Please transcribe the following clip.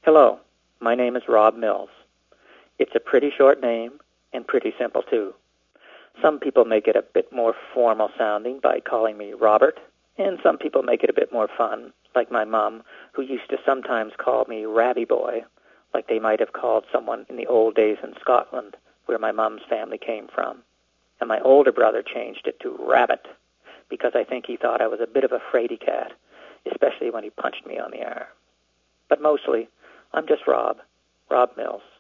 Hello, my name is Rob Mills. It's a pretty short name and pretty simple, too. Some people make it a bit more formal sounding by calling me Robert, and some people make it a bit more fun, like my mom, who used to sometimes call me Rabby Boy, like they might have called someone in the old days in Scotland, where my mom's family came from. And my older brother changed it to Rabbit, because I think he thought I was a bit of a fraidy cat, especially when he punched me on the arm. But mostly, I'm just Rob Mills.